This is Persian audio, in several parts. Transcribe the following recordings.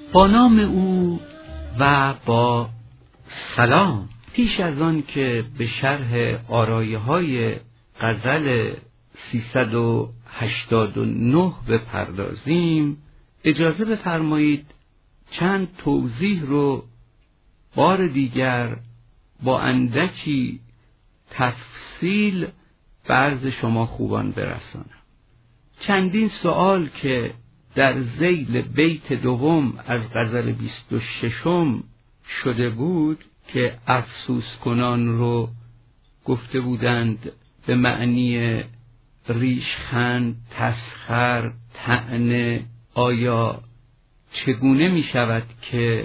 با نام او و با سلام. پیش از آن که به شرح آرایه‌های غزل 389 بپردازیم، اجازه بفرمایید چند توضیح رو بار دیگر با اندکی تفصیل به عرض شما خوبان برسانم. چندین سوال که در ذیل بیت دوم از غزل 26 شده بود که افسوس کنان رو گفته بودند به معنی ریشخند، تسخر، طعنه. آیا چگونه می شود که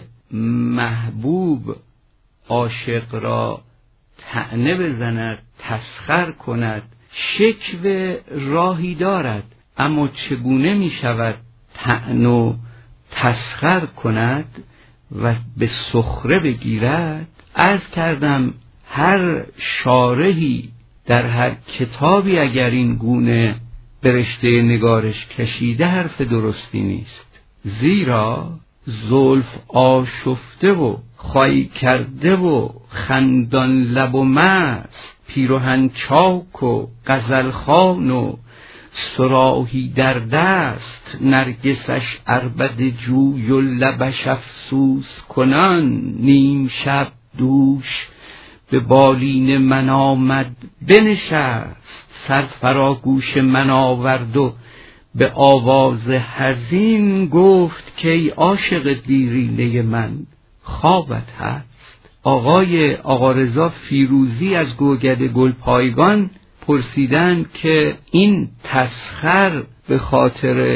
محبوب عاشق را طعنه بزند، تسخر کند؟ شکوه راهی دارد، اما چگونه می شود طعن و تسخر کند و به سخره بگیرد؟ عرض کردم هر شارحی در هر کتابی اگر این گونه به رشته نگارش کشیده حرف درستی نیست، زیرا زلف آشفته و خواهی کرده و خندان لب و مست، پیرهن چاک و غزلخوان و صراحی در دست، نرگسش عربده جوی و لبش افسوس کنان، نیم شب دوش به بالین من آمد بنشست، سر فراگوش من آورد و به آواز حزین گفت که ای عاشق دیرینه من خوابت هست. آقا رضا فیروزی از گوگد گلپایگان پرسیدند که این تسخر به خاطر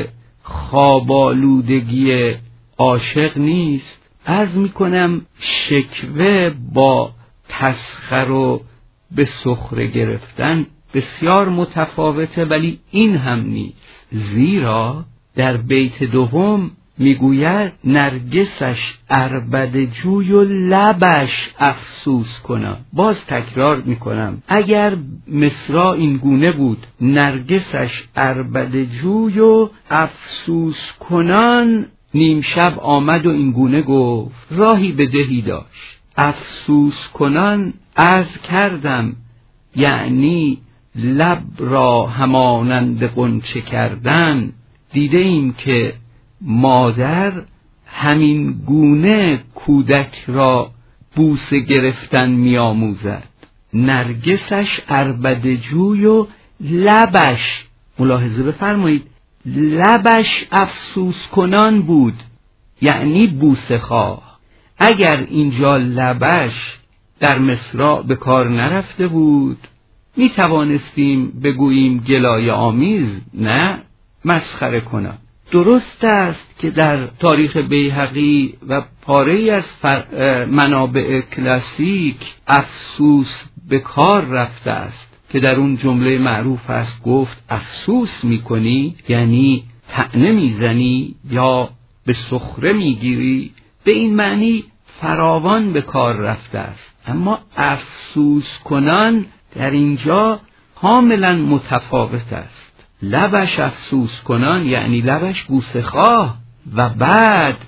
خوابالودگی عاشق نیست؟ عرض میکنم شکوه با تسخر و به سخره گرفتن بسیار متفاوته، ولی این هم نیست، زیرا در بیت دوم میگوید نرگسش عربده جوی و لبش افسوس کنم. باز تکرار میکنم، اگر مصرع این گونه بود نرگسش عربده جوی و افسوس کنان، نیم شب آمد و این گونه گفت، راهی به دهی داشت. افسوس کنان عرض کردم یعنی لب را همانند غنچه کردن. دیده ایم که مادر همین گونه کودک را بوسه گرفتن می آموزد. نرگسش عربده جوی و لبش، ملاحظه بفرمایید، لبش افسوس کنان بود، یعنی بوسه خواه. اگر اینجا لبش در مصرع به کار نرفته بود می توانستیم بگوییم گلایه آمیز، نه مسخره کنم. درست است که در تاریخ بیهقی و پاره‌ای از منابع کلاسیک افسوس به کار رفته است که در اون جمله معروف است گفت افسوس میکنی، یعنی طعنه میزنی یا به سخره میگیری. به این معنی فراوان به کار رفته است، اما افسوس کنان در اینجا کاملا متفاوت است. لبش افسوس کنان یعنی لبش بوسه خواه، و بعد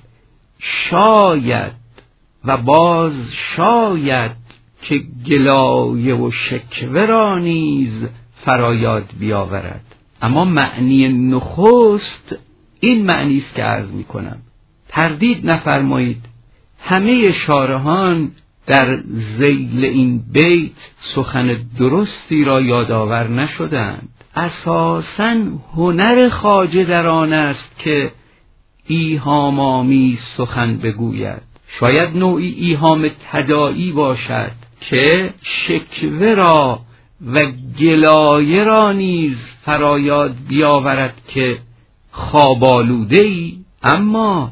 شاید و باز شاید که گلایه و شکوه را نیز فرایاد بیاورد. اما معنی نخست این معنی است که عرض می کنم. تردید نفرمایید، همه شارحان در ذیل این بیت سخن درستی را یادآور نشدند. اساساً هنر خواجه در آن است که ایهام آمیز سخن بگوید. شاید نوعی ایهام تداعی باشد که شکوه را و گلایه را نیز فرایاد بیاورد که خواب آلوده‌ای، اما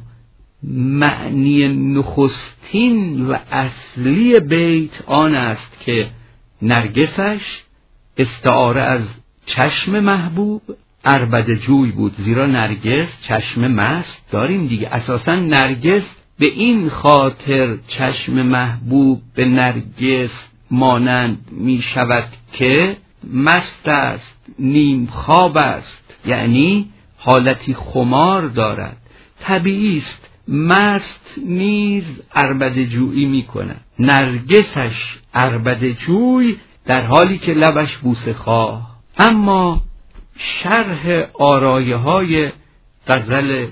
معنی نخستین و اصلی بیت آن است که نرگسش استعاره از چشم محبوب عربده جوی بود، زیرا نرگس چشم مست داریم دیگه. اساساً نرگس به این خاطر چشم محبوب به نرگس مانند می شود که مست است، نیم خواب است، یعنی حالتی خمار دارد. طبیعی است مست نیز عربده جویی می کند. نرگسش عربده جوی در حالی که لبش بوسه خواه. اما شرح آرایه های غزل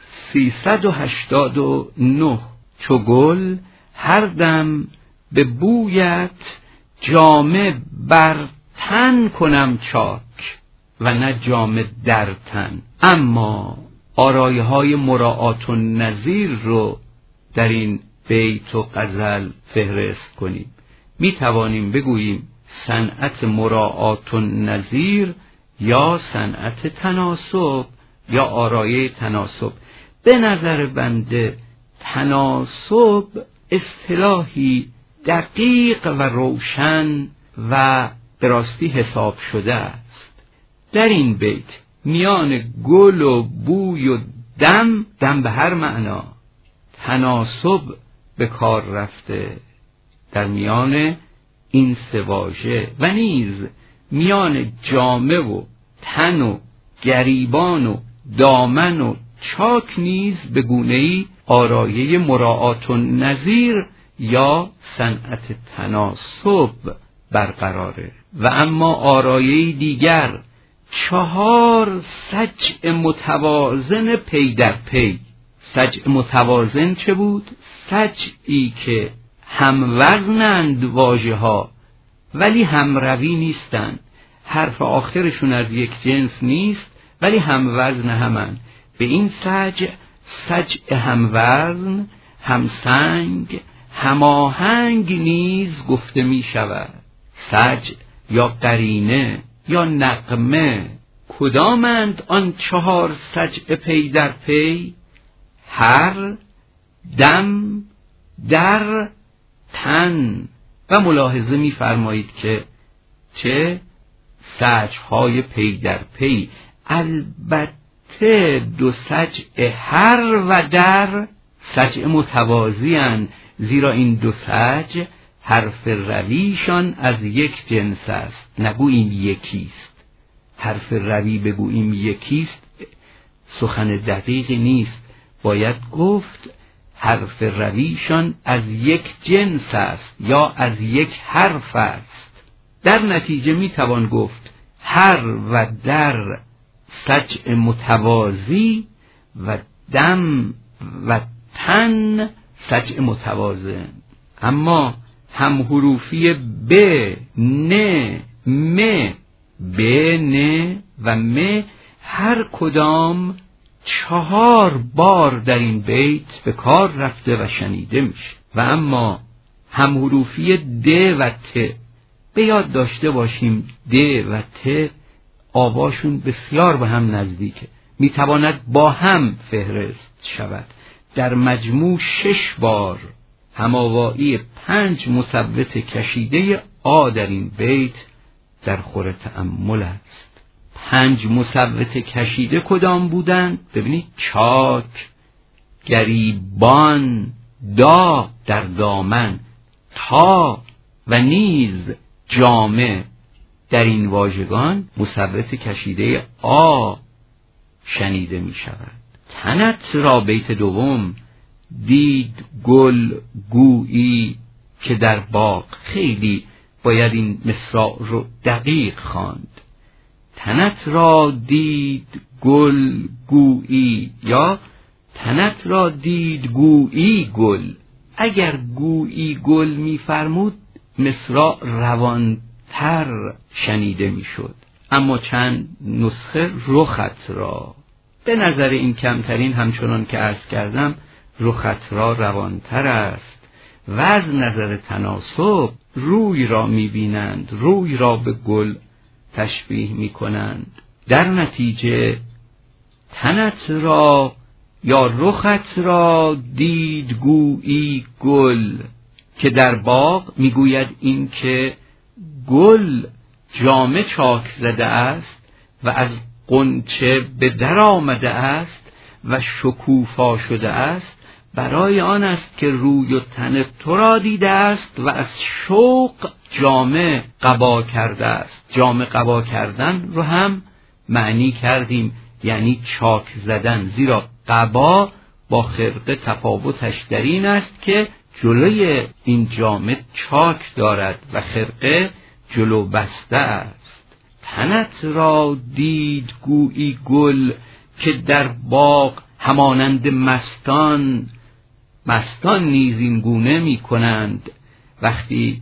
389: چو گل هر دم به بویت جامه بر تن کنم چاک و نه جامه در تن. اما آرایه های مراعات النظیر رو در این بیت و غزل فهرست کنیم. می توانیم بگوییم صنعت مراعات النظیر یا صنعت تناسب یا آرایه تناسب. به نظر بنده تناسب اصطلاحی دقیق و روشن و به راستی حساب شده است. در این بیت میان گل و بوی و دم به هر معنا تناسب به کار رفته در میان این سه واژه و نیز میان جامه و تن و گریبان و دامن و چاک نیز به گونه‌ای آرایه مراعات النظیر یا صنعت تناسب برقراره. و اما آرایه دیگر 4 سجع متوازن پی در پی. سجع متوازن چه بود؟ سجعی که هم وزنند واژه ها ولی هم روی نیستند. حرف آخرشون از یک جنس نیست ولی هم وزن همند. به این سجع هم وزن، هم سنگ، هماهنگ نیز گفته می شود. سجع یا قرینه یا نغمه کدامند آن 4 سجع پی در پی؟ هر دم در تن. و ملاحظه می فرمایید که چه سجع‌های پی در پی. البته 2 سجع هر و در سجع متوازی اند، زیرا این 2 سجع حرف رویشان از یک جنس است. نگوییم یکیست. حرف روی بگوییم یکیست سخن دقیقی نیست. باید گفت حرف رویشان از یک جنس است یا از یک حرف است. در نتیجه می توان گفت هر و در سجع متوازی و دم و تن سجع متوازن. اما هم حروفی ب، ن، م، ب، ن و م هر کدام 4 بار در این بیت به کار رفته و شنیده میشه. و اما هم حروفی د و ت به یاد داشته باشیم د و ت آواشون بسیار به هم نزدیکه، میتواند با هم فهرست شود. در مجموع 6 بار هماوایی 5 مثبت کشیده آ در این بیت در خور تأمل است. 5 مثبت کشیده کدام بودند؟ ببینید: چاک، گریبان، دا در دامن، تا و نیز جامه. در این واژگان مثبت کشیده آ شنیده می شود. تنت را بیت دوم دید گل گویی که در باغ. خیلی باید این مصرع رو دقیق خواند. تنت را دید گل گویی یا تنت را دید گویی گل. اگر گویی گل می‌فرمود مصرع روانتر شنیده میشد. اما چند نسخه رخت را. به نظر این کمترین همچنان که عرض کردم رخت را روانتر است و از نظر تناسب روی را می‌بینند، روی را به گل تشبیه می‌کنند. در نتیجه تنت را یا رخت را دید گویی گل که در باغ میگوید این که گل جامه چاک زده است و از غنچه به در آمده است و شکوفا شده است، برای آن است که روی و تن تو را دیده است و از شوق جامه قبا کرده است. جامه قبا کردن رو هم معنی کردیم، یعنی چاک زدن، زیرا قبا با خرقه تفاوتش در این است که جلوی این جامه چاک دارد و خرقه جلو بسته است. تنت را دید گویی گل که در باغ همانند مستان نیز این گونه می کنند. وقتی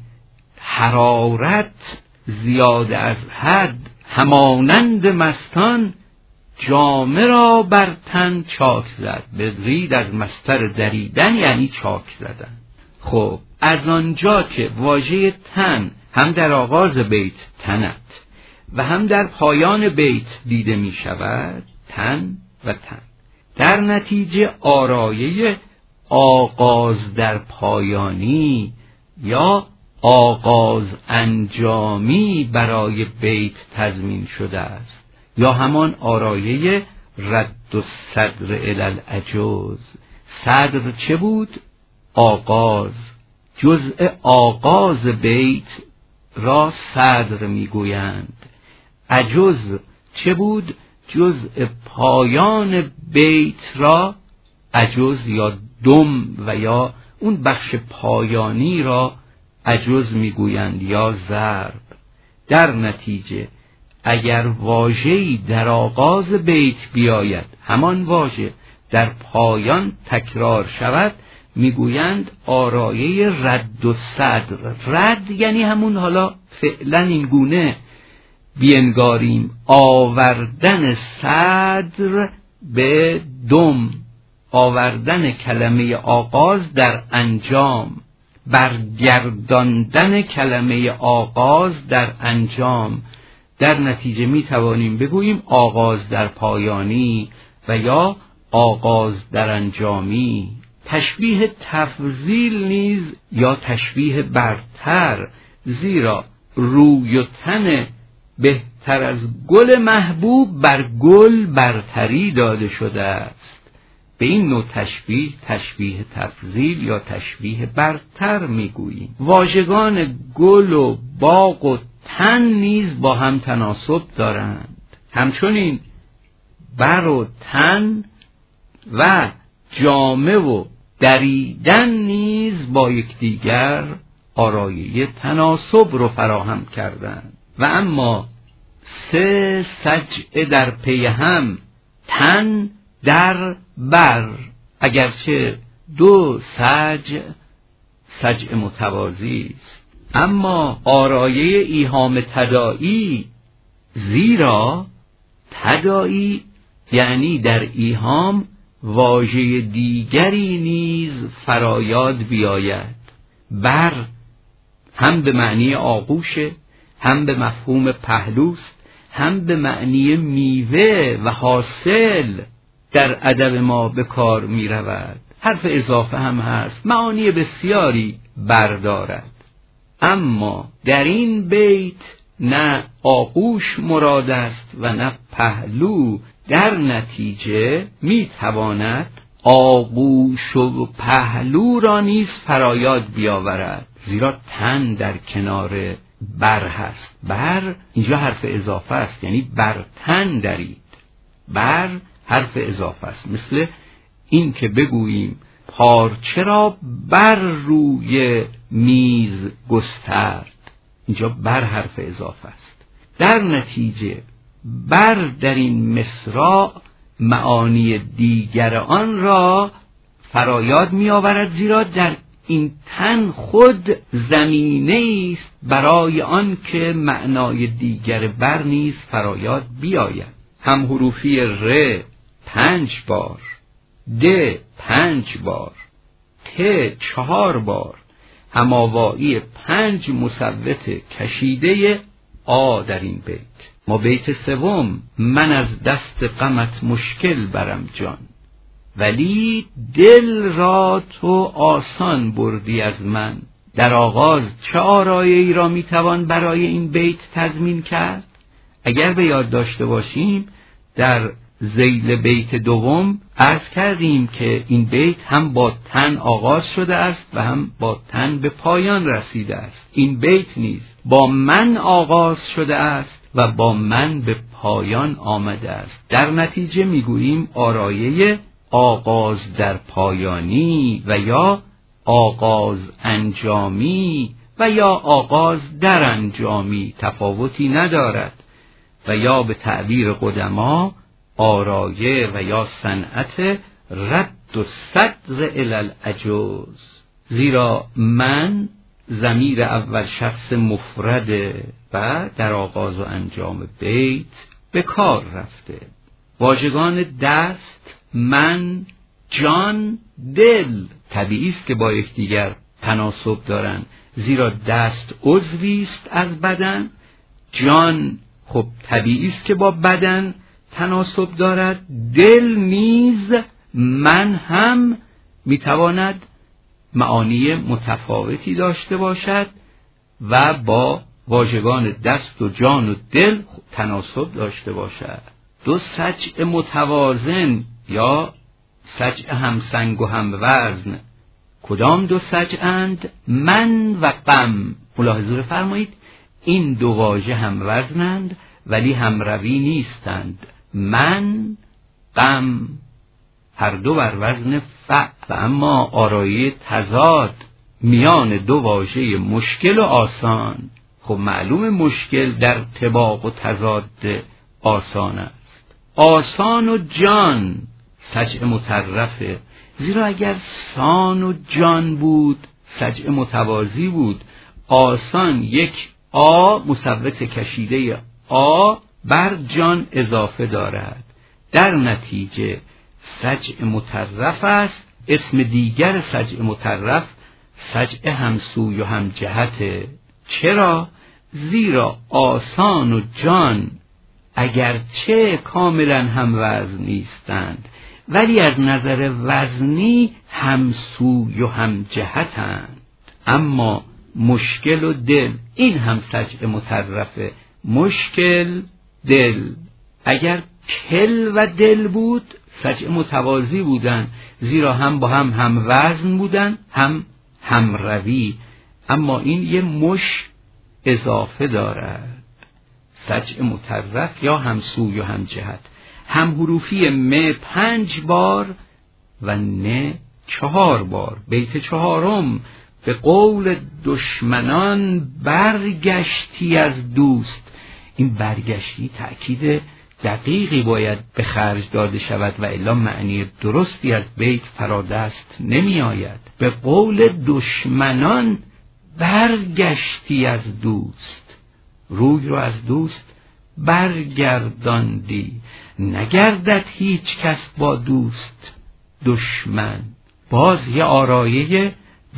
حرارت زیاده از حد همانند مستان جامه را بر تن چاک زد. بدرید از مصدر دریدن یعنی چاک زدن. خب از آنجا که واژه تن هم در آغاز بیت تنت و هم در پایان بیت دیده می شود، تن و تن، در نتیجه آرایه آغاز در پایانی یا آغاز انجامی برای بیت تضمین شده است، یا همان آرایه رد الصدر الی العجوز. صدر چه بود؟ آغاز. جزء آغاز بیت را صدر میگویند. عجوز چه بود؟ جزء پایان بیت را عجوز یا دم و یا اون بخش پایانی را عجوز میگویند یا ضرب. در نتیجه اگر واژه‌ای در آغاز بیت بیاید، همان واژه در پایان تکرار شود، میگویند آرایه رد الصدر. رد یعنی همون حالا فعلا این گونه بینگاریم آوردن صدر به دم، آوردن کلمه آغاز در انجام، برگرداندن کلمه آغاز در انجام. در نتیجه می توانیم بگوییم آغاز در پایانی و یا آغاز در انجامی. تشبیه تفضیل نیز یا تشبیه برتر، زیرا روی و تن بهتر از گل محبوب بر گل برتری داده شده است. به این نوع تشبیه تشبیه تفضیل یا تشبیه برتر میگوییم. واژگان گل و باغ و تن نیز با هم تناسب دارند. همچنین بر و تن و جامه و دریدن نیز با یکدیگر آرایه تناسب رو فراهم کردند. و اما سه سجع در پی هم، تن در بر، اگرچه دو سجع متوازی است، اما آرایه ایهام تداعی، زیرا تداعی یعنی در ایهام واژه دیگری نیز فرایاد بیاید. بر هم به معنی آغوشه، هم به مفهوم پهلوست، هم به معنی میوه و حاصل در ادب ما به کار می رود. حرف اضافه هم هست، معانی بسیاری بردارد. اما در این بیت نه آغوش مراد است و نه پهلو. در نتیجه می تواند آغوش و پهلو را نیز فرایاد بیاورد، زیرا تن در کنار بر هست. بر اینجا حرف اضافه است، یعنی بر تن درید. بر حرف اضافه است، مثل این که بگوییم پارچه را بر روی میز گسترد. اینجا بر حرف اضافه است. در نتیجه بر در این مصرع معانی دیگر آن را فرایاد می آورد، زیرا در این تن خود زمینه است برای آن که معنای دیگر بر نیز فرایاد بیاید. هم حروفی ر 5 بار، د 5 بار، ت 4 بار، هماوایی 5 مصوت کشیده آ در این بیت. ما بیت سوم، من از دست غمت مشکل برم جان، ولی دل را تو آسان بردی از من. در آغاز چه آرایه‌ای را میتوان برای این بیت تضمین کرد؟ اگر به یاد داشته باشیم در ذیل بیت دوم عرض کردیم که این بیت هم با تن آغاز شده است و هم با تن به پایان رسیده است. این بیت نیز با من آغاز شده است و با من به پایان آمده است. در نتیجه میگوییم آرایه آغاز در پایانی و یا آغاز انجامی و یا آغاز در انجامی تفاوتی ندارد و یا به تعبیر قدما آرایه و یا صنعت رد و صدر الی العجوز. زیرا من ضمیر اول شخص مفرده و در آغاز و انجام بیت به کار رفته. واژگان دست، من، جان، دل طبیعی است که با یکدیگر تناسب دارند، زیرا دست عضوی است از بدن، جان خب طبیعی است که با بدن تناسب دارد، دل نیز من هم میتواند معانی متفاوتی داشته باشد و با واژگان دست و جان و دل تناسب داشته باشد. دو سجع متوازن یا سجع همسنگ و هم وزن کدام دو سجعند؟ من و غم. ملاحظه فرمایید این دو واژه هم وزنند ولی هم روی نیستند. من، غم، هر دو بر وزن فعل و اما آرایه تضاد میان دو واژه مشکل و آسان. خب معلوم مشکل در طباق و تضاد آسان است. آسان و جان سجع مطرفه، زیرا اگر سان و جان بود سجع متوازی بود. آسان یک آ مصوت کشیده آ بر جان اضافه دارد، در نتیجه سجع مطرف است. اسم دیگر سجع مطرف سجع همسوی و هم جهته. چرا؟ زیرا آسان و جان اگرچه کاملا هم وزن نیستند ولی از نظر وزنی همسوی و هم جهتند. اما مشکل و دل این هم سجع مطرفه. مشکل، دل، اگر کل و دل بود سجع متوازی بودن، زیرا هم با هم وزن بودن هم روی. اما این یه مش اضافه دارد. سجع مطرف یا همسوی و هم جهت. هم حروفی م 5 بار و ن 4 بار. بیت 4 به قول دشمنان برگشتی از دوست. این برگشتی تأکید دقیقی باید به خرج داده شود و الا معنی درستی از بیت فرادست نمی آید. به قول دشمنان برگشتی از دوست، روی رو از دوست برگرداندی، نگردد هیچ کس با دوست دشمن. باز یه آرایه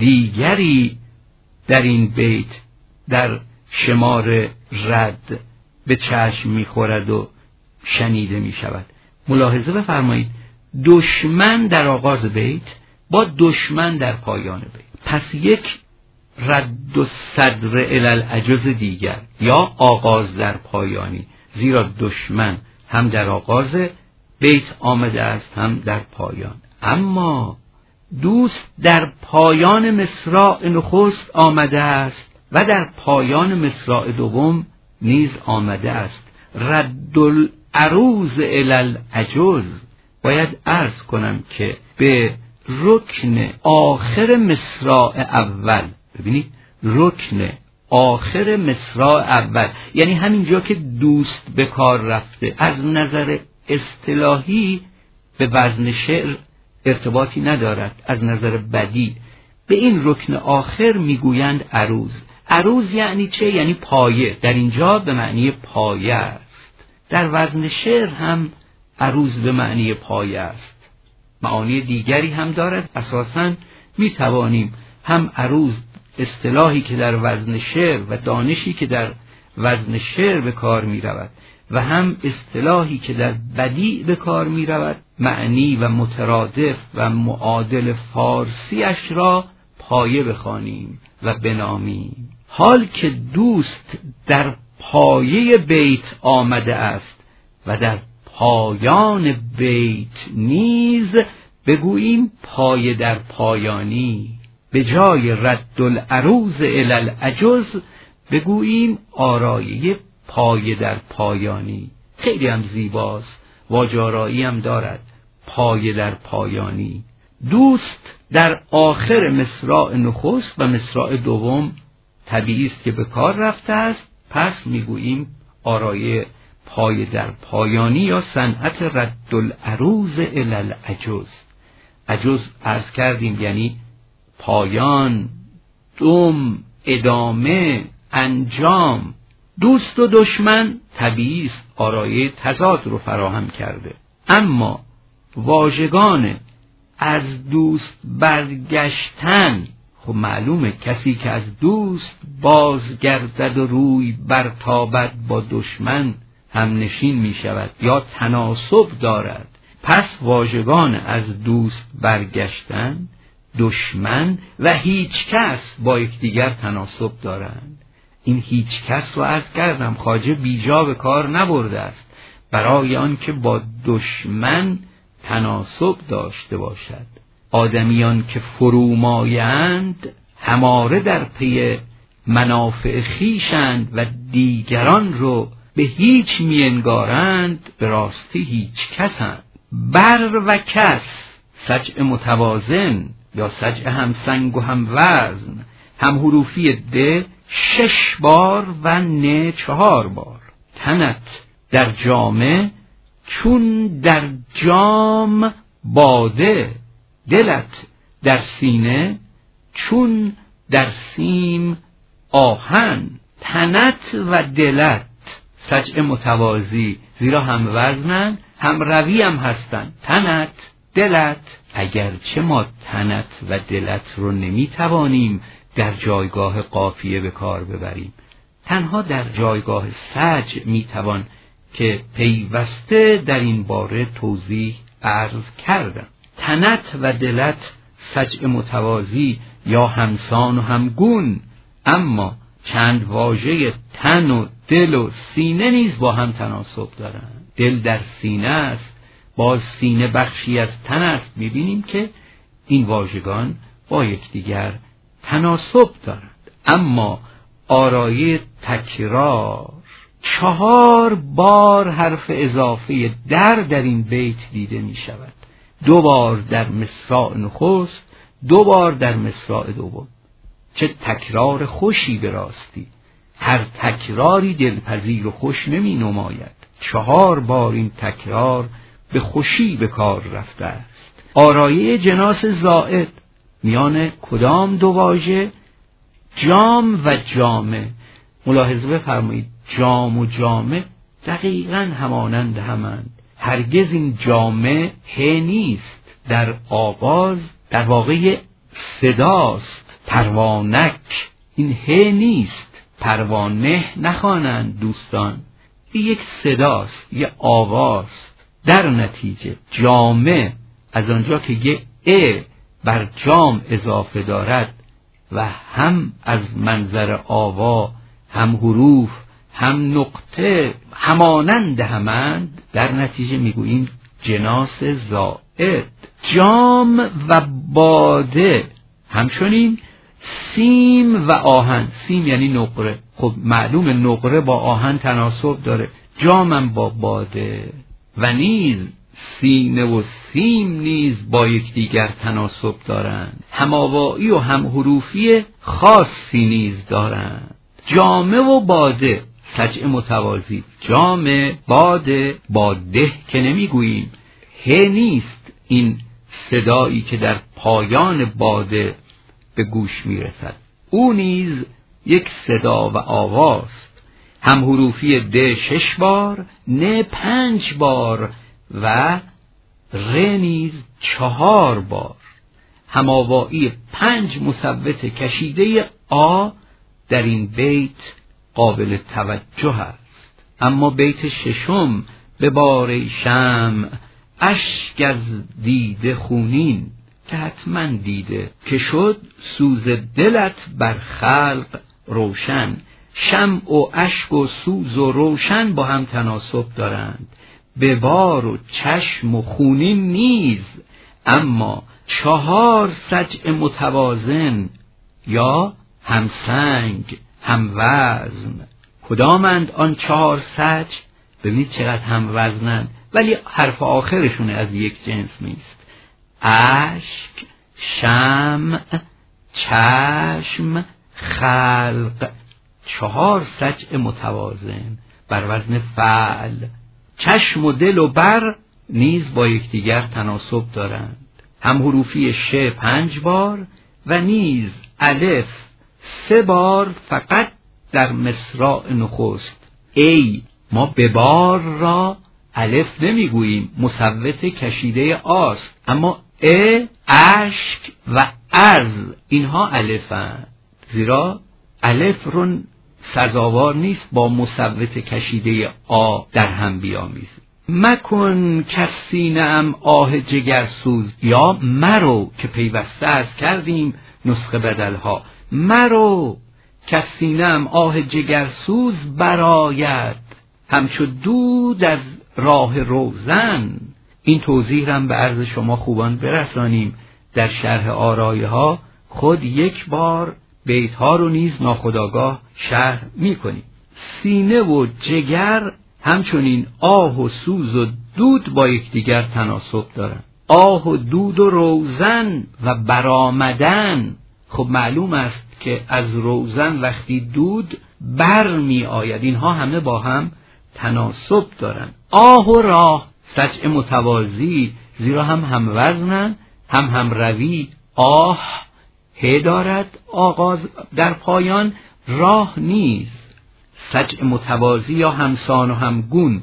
دیگری در این بیت در شمار رد به چشم میخورد و شنیده میشود. ملاحظه بفرمایید دشمن در آغاز بیت با دشمن در پایان بیت. پس یک رد و صدر الی العجز دیگر یا آغاز در پایانی، زیرا دشمن هم در آغاز بیت آمده است هم در پایان. اما دوست در پایان مصرع نخست آمده است و در پایان مصرع دوم نیز آمده است. رد العروض الی العجز. باید عرض کنم که به رکن آخر مصرع اول، ببینید رکن آخر مصرع اول یعنی همینجا که دوست به کار رفته، از نظر اصطلاحی به وزن شعر ارتباطی ندارد. از نظر بدیع به این رکن آخر میگویند عروض. عروض یعنی چه؟ یعنی پایه. در اینجا به معنی پایه است. در وزن شعر هم عروض به معنی پایه است. معانی دیگری هم دارد. اساساً میتوانیم هم عروض اصطلاحی که در وزن شعر و دانشی که در وزن شعر به کار می رود و هم اصطلاحی که در بدیع به کار می رود معنی و مترادف و معادل فارسیش را پایه بخوانیم و بنامیم. حال که دوست در پایه بیت آمده است و در پایان بیت نیز بگوییم پایه در پایانی. به جای رد العروض الی العجز بگوییم آرایه پایه در پایانی. خیلی هم زیباست، واجارایی هم دارد. پایه در پایانی. دوست در آخر مصرع نخست و مصرع دوم طبیعی است که به کار رفته است، پس میگوییم آرایه پایه در پایانی یا صنعت رد العروض الی العجز. عجز عرض کردیم یعنی پایان، دم، ادامه، انجام. دوست و دشمن طبیعی است آرایه تضاد رو فراهم کرده، اما واژگان از دوست برگشتن، خب معلومه کسی که از دوست بازگردد و روی برتابد با دشمن هم نشین می شود یا تناسب دارد. پس واژگان از دوست برگشتن، دشمن و هیچ کس با یکدیگر تناسب دارند. این هیچ کس رو عرض کردم خواجه بیجا به کار نبرده است برای آن که با دشمن تناسب داشته باشد. آدمیان که فرومایند هماره در پی منافع خویشند و دیگران رو به هیچ می انگارند، به راستی هیچ کسند. بر و کس سجع متوازن یا سجع هم سنگ و هم وزن، هم حروفی د 6 بار و ن 4 بار. تنت در جامه چون در جام باده، دلت در سینه چون در سیم آهن. تنت و دلت سجع متوازی، زیرا هم وزنن هم روی هم هستن. تنت، دلت. اگرچه ما تنت و دلت رو نمیتوانیم در جایگاه قافیه به کار ببریم، تنها در جایگاه سجع میتوان که پیوسته در این باره توضیح عرض کردم. تنت و دلت سجع متوازی یا همسان و همگون، اما چند واژه تن و دل و سینه نیز با هم تناسب دارند. دل در سینه است، باز سینه بخشی از تن است. میبینیم که این واژگان با یکدیگر تناسب دارند. اما آرایه تکرار 4 بار حرف اضافه در این بیت دیده می شود. 2 بار در مصرع نخست، 2 بار در مصرع دوم. چه تکرار خوشی به راستی. هر تکراری دلپذیر و خوش نمی نماید. 4 بار این تکرار به خوشی به کار رفته است. آرایه جناس زائد میان کدام دو واژه؟ جام و جامه. ملاحظه بفرمایید جام و جامه دقیقاً همانند همند. هرگز این جامه ه نیست، در آغاز در واقع صداست. پروانک این ه نیست، پروانه نخوانند دوستان، این یک صداست، یک آواز. در نتیجه جامه از آنجا که یه ا بر جام اضافه دارد و هم از منظر آوا هم حروف هم نقطه همانند همند، در نتیجه میگوییم جناس زائد. جام و باده همچنین سیم و آهن. سیم یعنی نقره، خب معلوم نقره با آهن تناسب داره، جامم با باده. و نیز سینه و سیم نیز با یکدیگر تناسب دارند، هماوایی و هم حروفی خاصی نیز دارند. جامه و باده سجع متوازی، جامه، باده، باده که نمیگوییم، ه نیست این صدایی که در پایان باده به گوش میرسد، او نیز یک صدا و آواست. هم حروفی د 6 بار، ن 5 بار و ر نیز 4 بار. هماوایی 5 مثبت کشیده آ در این بیت قابل توجه است. اما بیت ششم به باره شمع اشک از دیده خونین، که حتما دیده که شد سوز دلت بر خلق روشن. شمع و اشک و سوز و روشن با هم تناسب دارند، به بار و چشم و خونین نیز. اما 4 سجع متوازن یا هم سنگ هم وزن. کدامند آن 4 سجع؟ ببینید چقدر هم وزنند. ولی حرف آخرشون از یک جنس نیست. اشک، شمع، چشم، خلق، 4 سجع متوازن بر وزن فعل. چشم و دل و بر نیز با یکدیگر تناسب دارند. هم حروفی ش 5 بار و نیز الف 3 بار فقط در مصرع نخست. ای، ما به بار را الف نمیگوییم، مصوت کشیده آست، اما اشک و از اینها الفند، زیرا الف رو سزاوار نیست با مصوت کشیده آ در هم بیامیزی. مکن کسینه‌ام آه جگرسوز، یا مرو که پیوسته عرض کردیم نسخه بدلها. مرو کسینه‌ام آه جگرسوز براید، همچو دود از راه روزن. این توضیح هم به عرض شما خوبان برسانیم. در شرح آرایه‌ها خود یک بار بیت‌ها رو نیز ناخودآگاه شرح می‌کنیم. سینه و جگر همچنین آه و سوز و دود با یکدیگر تناسب دارند. آه و دود و روزن و برآمدن، خب معلوم است که از روزن وقتی دود بر می آید، اینها همه با هم تناسب دارند. آه و راه سجع متوازی، زیرا هم وزنن هم روی. آه ه دارد آغاز در پایان، راه نیست. سجع متوازی یا همسان و همگون.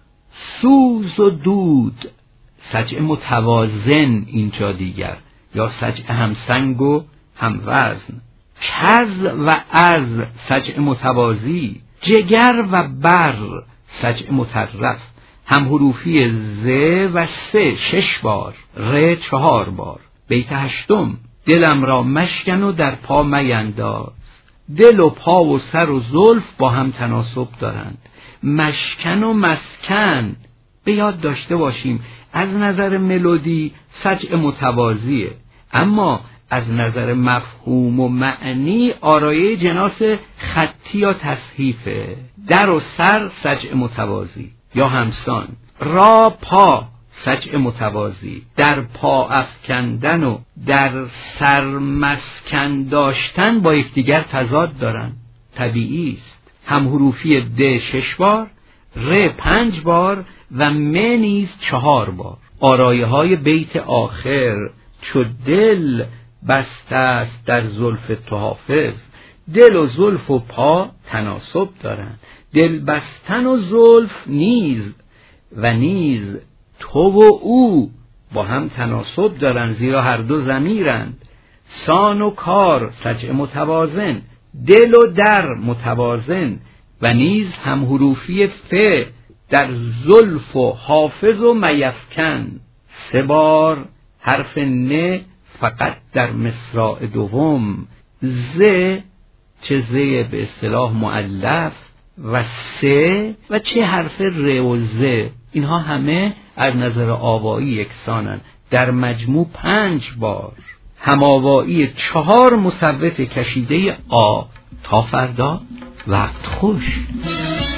سوز و دود سجع متوازن اینجا دیگر، یا سجع همسنگ و هموزن. کز و از سجع متوازی. جگر و بر سجع مطرف، هم حروفی ز و سه 6 بار، ر 4 بار. بیت 8: دلم را مشکن و در پا مینداز. دل و پا و سر و زلف با هم تناسب دارند. مشکن و مسکن به یاد داشته باشیم از نظر ملودی سجع متوازیه، اما از نظر مفهوم و معنی آرایه جناس خطی یا تصحیفه. در و سر سجع متوازی یا همسان. را پا سجع متوازی. در پا افکندن و در سر مسکن داشتن با یکدیگر تضاد دارند، طبیعی است. هم حروفی د 6 بار، ر 5 بار و م نیز 4 بار. آرایه های بیت آخر: چو دل بسته است در زلف تو حافظ. دل و زلف و پا تناسب دارند. دل بستن و زلف نیز و نیز تو و او با هم تناسب دارند، زیرا هر دو ضمیرند. سان و کار سجع متوازن. دل و در متوازن و نیز هم حروفی ف در زلف و حافظ و میفکن. 3 بار حرف ن فقط در مصرع دوم. ز چه ز به اصطلاح مؤلف و سه و چه حرف ر و ز، اینها همه از نظر آوایی یکسانند. در مجموع 5 بار. همآوایی 4 مصوت کشیده آ. تا فردا، وقت خوش.